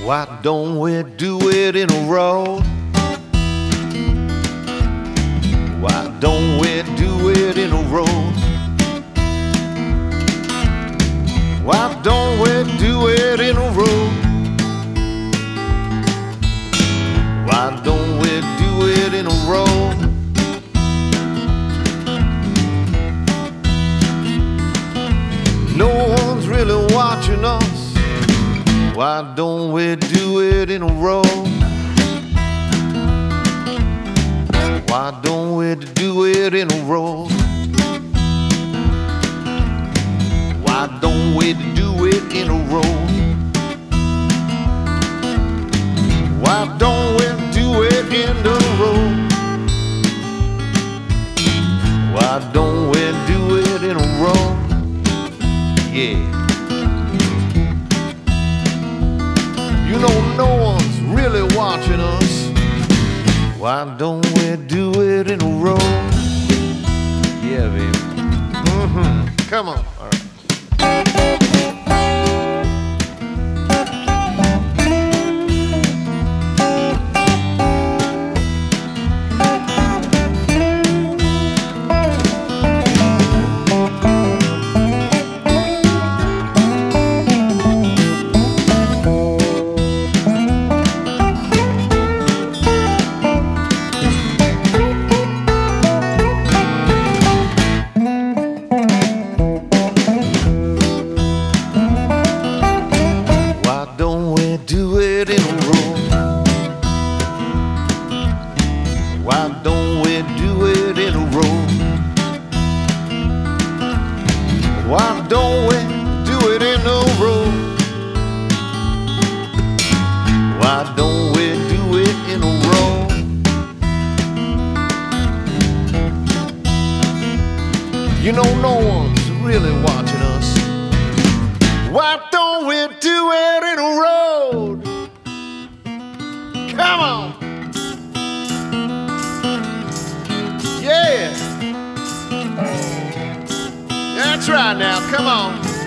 Why don't we do it in a row? Why don't we do it in a row? Why don't we do it in a row? Why don't we do it in a row? No one's really watching us. Why don't we do it in a row? Why don't we do it in a row? Why don't we do it in a row? Why don't we do it in a row? Why don't we do it in a row? Yeah. You know no one's really watching us. Why don't we do it in a row? Yeah, baby. Come on. All right. Do it in a row. Why don't we do it in a row? Why don't we do it in a row? Why don't we do it in a row? You know no one's really watching us. Why don't we do it in a row? Come on. Yeah. That's right now. Come on.